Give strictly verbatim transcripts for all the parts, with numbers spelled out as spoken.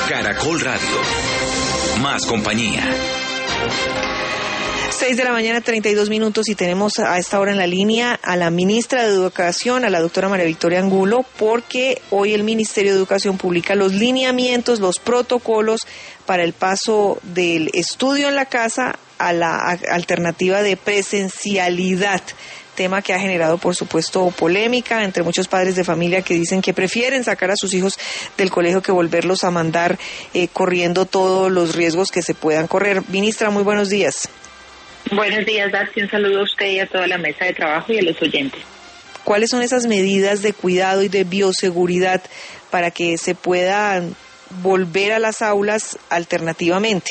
Caracol Radio. Más compañía. Seis de la mañana, treinta y dos minutos, y tenemos a esta hora en la línea a la ministra de Educación, a la doctora María Victoria Angulo, porque hoy el Ministerio de Educación publica los lineamientos, los protocolos para el paso del estudio en la casa a la alternativa de presencialidad. Tema que ha generado, por supuesto, polémica entre muchos padres de familia que dicen que prefieren sacar a sus hijos del colegio que volverlos a mandar eh, corriendo todos los riesgos que se puedan correr. Ministra, muy buenos días. Buenos días, Darcy. Un saludo a usted y a toda la mesa de trabajo y a los oyentes. ¿Cuáles son esas medidas de cuidado y de bioseguridad para que se pueda volver a las aulas alternativamente?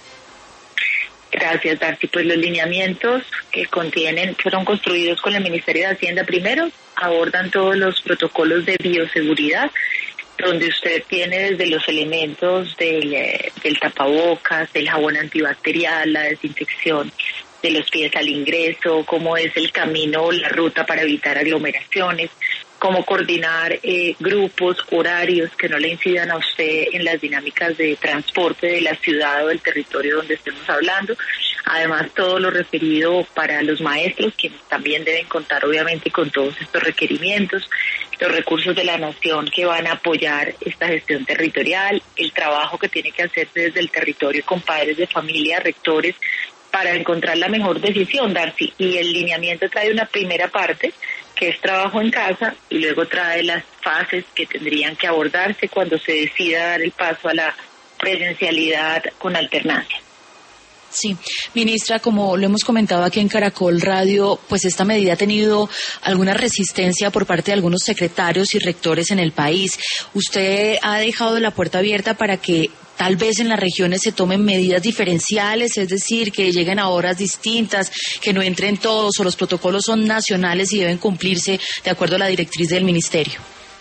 Gracias, Darcy. Pues los lineamientos que contienen, fueron construidos con el Ministerio de Hacienda primero, abordan todos los protocolos de bioseguridad, donde usted tiene desde los elementos del, eh, del tapabocas, del jabón antibacterial, la desinfección de los pies al ingreso, cómo es el camino o la ruta para evitar aglomeraciones, cómo coordinar eh, grupos, horarios que no le incidan a usted en las dinámicas de transporte de la ciudad o del territorio donde estemos hablando. Además, todo lo referido para los maestros, quienes también deben contar obviamente con todos estos requerimientos, los recursos de la nación que van a apoyar esta gestión territorial, el trabajo que tiene que hacerse desde el territorio con padres de familia, rectores, para encontrar la mejor decisión, Darcy. Y el lineamiento trae una primera parte, que es trabajo en casa, y luego trae las fases que tendrían que abordarse cuando se decida dar el paso a la presencialidad con alternancia. Sí, ministra, como lo hemos comentado aquí en Caracol Radio, pues esta medida ha tenido alguna resistencia por parte de algunos secretarios y rectores en el país. ¿Usted ha dejado la puerta abierta para que tal vez en las regiones se tomen medidas diferenciales, es decir, que lleguen a horas distintas, que no entren todos, o los protocolos son nacionales y deben cumplirse de acuerdo a la directriz del ministerio?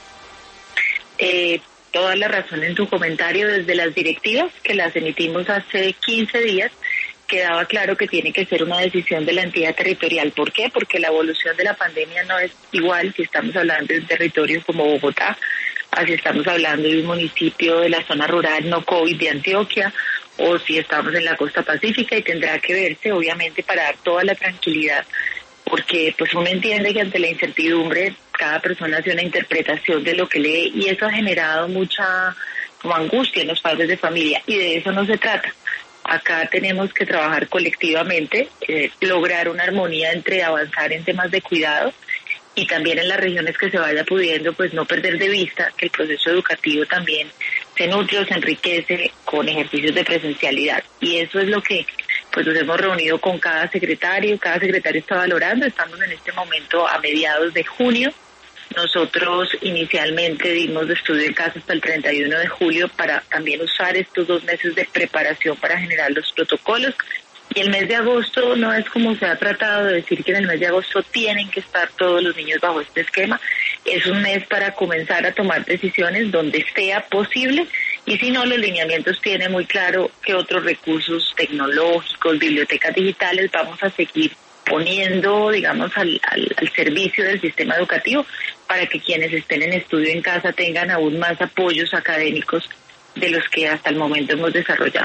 Eh, toda la razón en tu comentario. Desde las directivas, que las emitimos hace quince días, quedaba claro que tiene que ser una decisión de la entidad territorial. ¿Por qué? Porque la evolución de la pandemia no es igual si estamos hablando de un territorio como Bogotá, así estamos hablando de un municipio de la zona rural no COVID de Antioquia, o si estamos en la costa pacífica, y tendrá que verse obviamente para dar toda la tranquilidad, porque pues uno entiende que ante la incertidumbre cada persona hace una interpretación de lo que lee, y eso ha generado mucha como angustia en los padres de familia, y de eso no se trata. Acá tenemos que trabajar colectivamente, eh, lograr una armonía entre avanzar en temas de cuidado y también en las regiones que se vaya pudiendo, pues no perder de vista que el proceso educativo también se nutre o se enriquece con ejercicios de presencialidad. Y eso es lo que pues nos hemos reunido con cada secretario, cada secretario está valorando. Estamos en este momento a mediados de junio. Nosotros inicialmente dimos de estudio en casa hasta el treinta y uno de julio para también usar estos dos meses de preparación para generar los protocolos. Y el mes de agosto no es como se ha tratado de decir que en el mes de agosto tienen que estar todos los niños bajo este esquema. Es un mes para comenzar a tomar decisiones donde sea posible, y si no, los lineamientos tienen muy claro que otros recursos tecnológicos, bibliotecas digitales, vamos a seguir poniendo, digamos, al, al, al servicio del sistema educativo para que quienes estén en estudio en casa tengan aún más apoyos académicos de los que hasta el momento hemos desarrollado.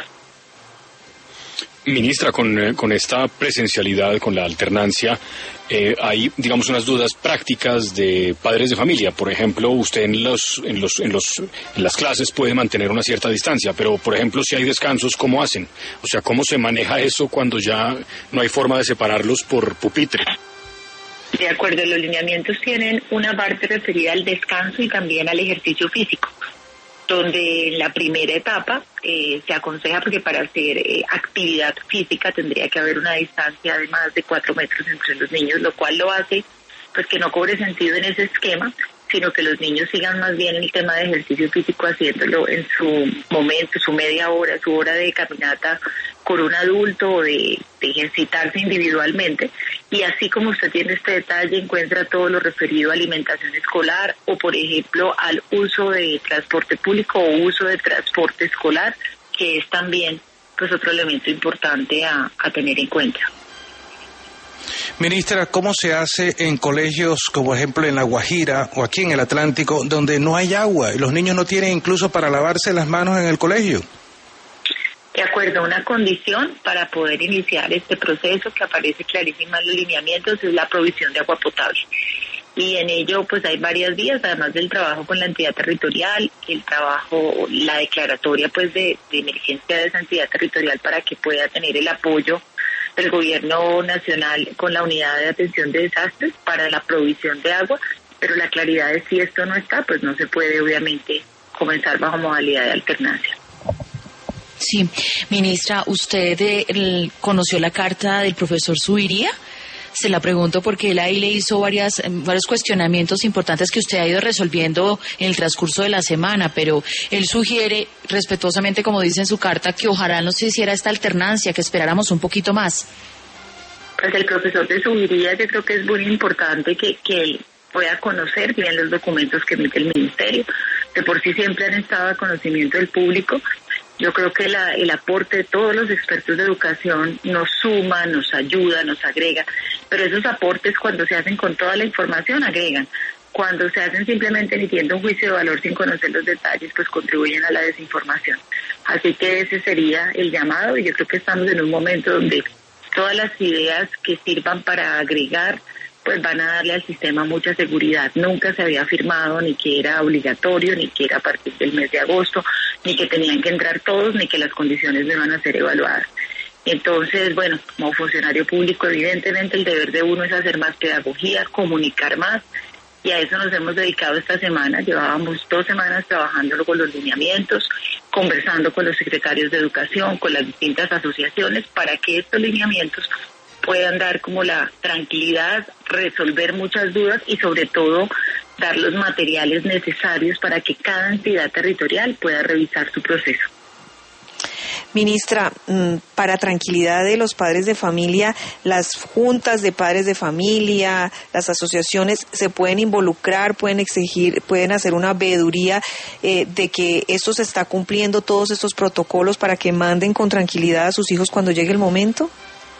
Ministra, con, con esta presencialidad, con la alternancia, eh, hay, digamos, unas dudas prácticas de padres de familia. Por ejemplo, usted en los, en los, en los, en las clases puede mantener una cierta distancia, pero, por ejemplo, si hay descansos, ¿cómo hacen? O sea, ¿cómo se maneja eso cuando ya no hay forma de separarlos por pupitre? De acuerdo, los lineamientos tienen una parte referida al descanso y también al ejercicio físico, donde en la primera etapa eh, se aconseja, porque para hacer eh, actividad física tendría que haber una distancia de más de cuatro metros entre los niños, lo cual lo hace pues que no cobre sentido en ese esquema, sino que los niños sigan más bien el tema de ejercicio físico haciéndolo en su momento, su media hora, su hora de caminata con un adulto, o de, de ejercitarse individualmente. Y así como usted tiene este detalle, encuentra todo lo referido a alimentación escolar, o por ejemplo al uso de transporte público o uso de transporte escolar, que es también pues otro elemento importante a, a tener en cuenta. Ministra, ¿cómo se hace en colegios, como ejemplo en La Guajira o aquí en el Atlántico, donde no hay agua y los niños no tienen incluso para lavarse las manos en el colegio? De acuerdo, una condición para poder iniciar este proceso que aparece clarísima en los lineamientos es la provisión de agua potable. Y en ello pues hay varias vías, además del trabajo con la entidad territorial, el trabajo, la declaratoria pues de, de emergencia de esa entidad territorial para que pueda tener el apoyo del gobierno nacional con la unidad de atención de desastres para la provisión de agua, pero la claridad es si esto no está, pues no se puede obviamente comenzar bajo modalidad de alternancia. Sí, ministra, ¿usted eh, conoció la carta del profesor Zuviría? Se la pregunto porque él ahí le hizo varias, varios cuestionamientos importantes que usted ha ido resolviendo en el transcurso de la semana, pero él sugiere respetuosamente, como dice en su carta, que ojalá no se hiciera esta alternancia, que esperáramos un poquito más. Pues el profesor de Zuviría, yo creo que es muy importante que, que él pueda conocer bien los documentos que emite el ministerio. De por sí siempre han estado a conocimiento del público. Yo creo que la, el aporte de todos los expertos de educación nos suma, nos ayuda, nos agrega, pero esos aportes cuando se hacen con toda la información agregan. Cuando se hacen simplemente emitiendo un juicio de valor sin conocer los detalles, pues contribuyen a la desinformación. Así que ese sería el llamado y yo creo que estamos en un momento donde todas las ideas que sirvan para agregar pues van a darle al sistema mucha seguridad. Nunca se había afirmado ni que era obligatorio, ni que era a partir del mes de agosto, ni que tenían que entrar todos, ni que las condiciones no iban a ser evaluadas. Entonces, bueno, como funcionario público, evidentemente el deber de uno es hacer más pedagogía, comunicar más, y a eso nos hemos dedicado esta semana. Llevábamos dos semanas trabajando con los lineamientos, conversando con los secretarios de educación, con las distintas asociaciones, para que estos lineamientos puedan dar como la tranquilidad, resolver muchas dudas y sobre todo dar los materiales necesarios para que cada entidad territorial pueda revisar su proceso. Ministra, para tranquilidad de los padres de familia, las juntas de padres de familia, las asociaciones se pueden involucrar, pueden exigir, pueden hacer una veeduría eh, de que esto se está cumpliendo, todos estos protocolos para que manden con tranquilidad a sus hijos cuando llegue el momento.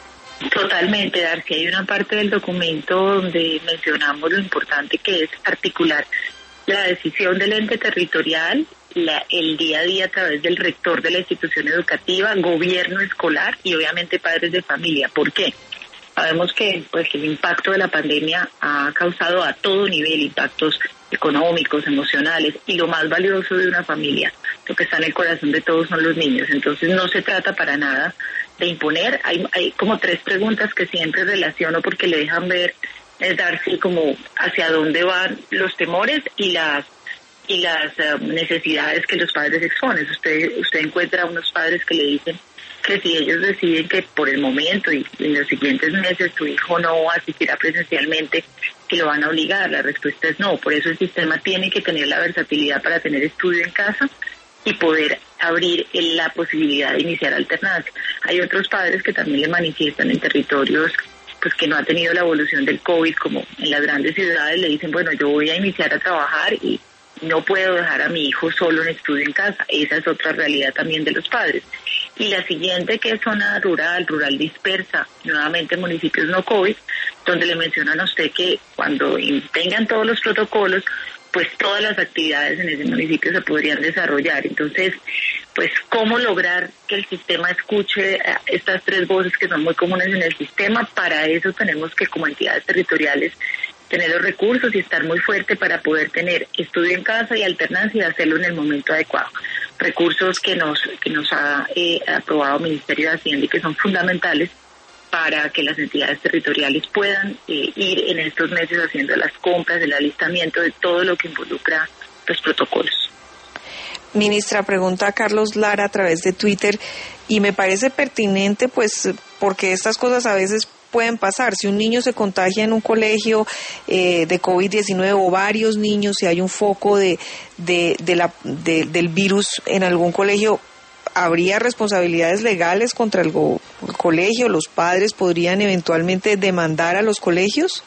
Totalmente, Darcy. Hay una parte del documento donde mencionamos lo importante que es articular la decisión del ente territorial, la, el día a día a través del rector de la institución educativa, gobierno escolar y obviamente padres de familia. ¿Por qué? Sabemos que pues el impacto de la pandemia ha causado a todo nivel impactos económicos, emocionales, y lo más valioso de una familia, lo que está en el corazón de todos son los niños. Entonces no se trata para nada de imponer. Hay, hay como tres preguntas que siempre relaciono porque le dejan ver, es darse como hacia dónde van los temores y las y las uh, necesidades que los padres exponen. Usted usted encuentra a unos padres que le dicen que si ellos deciden que por el momento y en los siguientes meses su hijo no asistirá presencialmente, que lo van a obligar. La respuesta es no. Por eso el sistema tiene que tener la versatilidad para tener estudio en casa y poder abrir la posibilidad de iniciar alternancia. Hay otros padres que también le manifiestan en territorios pues que no ha tenido la evolución del COVID, como en las grandes ciudades, le dicen, bueno, yo voy a iniciar a trabajar y no puedo dejar a mi hijo solo en estudio en casa. Esa es otra realidad también de los padres. Y la siguiente, que es zona rural, rural dispersa, nuevamente municipios no COVID, donde le mencionan a usted que cuando tengan todos los protocolos, pues todas las actividades en ese municipio se podrían desarrollar. Entonces, pues, ¿cómo lograr que el sistema escuche estas tres voces que son muy comunes en el sistema? Para eso tenemos que, como entidades territoriales, tener los recursos y estar muy fuerte para poder tener estudio en casa y alternancia y hacerlo en el momento adecuado. Recursos que nos que nos ha eh, aprobado el Ministerio de Hacienda y que son fundamentales para que las entidades territoriales puedan eh, ir en estos meses haciendo las compras, el alistamiento de todo lo que involucra los protocolos. Ministra, pregunta a Carlos Lara a través de Twitter y me parece pertinente pues porque estas cosas a veces pueden pasar. Si un niño se contagia en un colegio eh, de COVID diecinueve o varios niños, si hay un foco de, de, de la, de, del virus en algún colegio, ¿habría responsabilidades legales contra el, go, el colegio? ¿Los padres podrían eventualmente demandar a los colegios?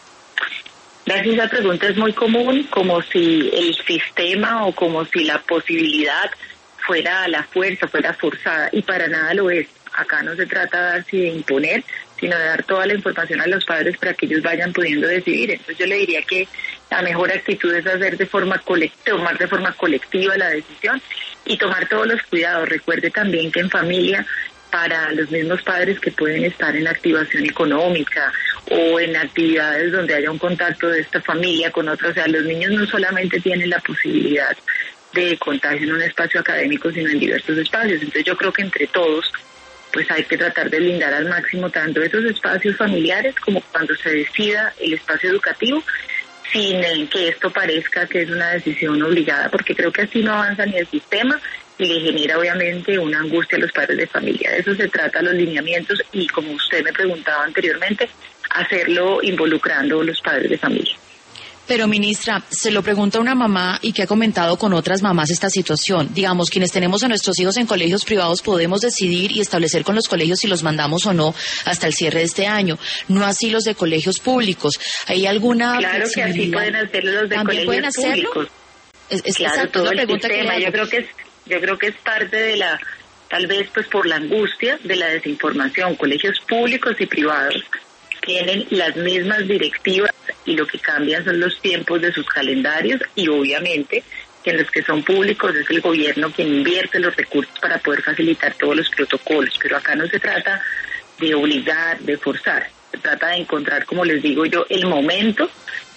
Gracias, esa pregunta es muy común, como si el sistema o como si la posibilidad fuera a la fuerza, fuera forzada, y para nada lo es. Acá no se trata de dar, si de imponer, sino de dar toda la información a los padres para que ellos vayan pudiendo decidir. Entonces yo le diría que la mejor actitud es hacer de forma colectiva, tomar de forma colectiva la decisión y tomar todos los cuidados. Recuerde también que en familia, para los mismos padres que pueden estar en activación económica o en actividades donde haya un contacto de esta familia con otros, o sea, los niños no solamente tienen la posibilidad de contagio en un espacio académico, sino en diversos espacios. Entonces yo creo que entre todos pues hay que tratar de blindar al máximo tanto esos espacios familiares como cuando se decida el espacio educativo, sin que esto parezca que es una decisión obligada, porque creo que así no avanza ni el sistema y le genera obviamente una angustia a los padres de familia. De eso se trata los lineamientos y, como usted me preguntaba anteriormente, hacerlo involucrando a los padres de familia. Pero, ministra, se lo pregunta una mamá y que ha comentado con otras mamás esta situación. Digamos, quienes tenemos a nuestros hijos en colegios privados podemos decidir y establecer con los colegios si los mandamos o no hasta el cierre de este año. No así los de colegios públicos. ¿Hay alguna Claro que así pueden hacerlo los de ¿También colegios pueden hacerlo? públicos. Es, es claro, exacto, todo la el pregunta sistema. que Yo creo que es, yo creo que es parte de la, tal vez pues por la angustia de la desinformación. Colegios públicos y privados tienen las mismas directivas y lo que cambian son los tiempos de sus calendarios y obviamente que en los que son públicos es el gobierno quien invierte los recursos para poder facilitar todos los protocolos, pero acá no se trata de obligar, de forzar, se trata de encontrar, como les digo yo, el momento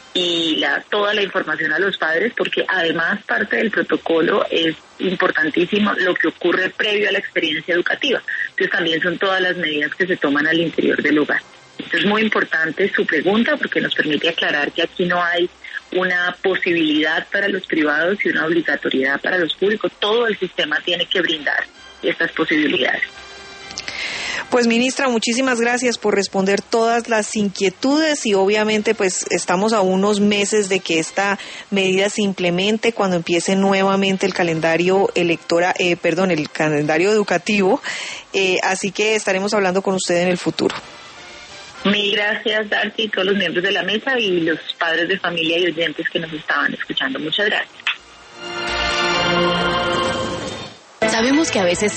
y la, toda la información a los padres, porque además parte del protocolo es importantísimo lo que ocurre previo a la experiencia educativa, entonces también son todas las medidas que se toman al interior del hogar. Esto es muy importante su pregunta porque nos permite aclarar que aquí no hay una posibilidad para los privados y una obligatoriedad para los públicos. Todo el sistema tiene que brindar estas posibilidades. Pues, ministra, muchísimas gracias por responder todas las inquietudes y obviamente pues estamos a unos meses de que esta medida se implemente cuando empiece nuevamente el calendario electoral, eh, perdón, el calendario educativo, eh, así que estaremos hablando con usted en el futuro. Mil gracias, Darcy, y todos los miembros de la mesa y los padres de familia y oyentes que nos estaban escuchando. Muchas gracias. Sabemos que a veces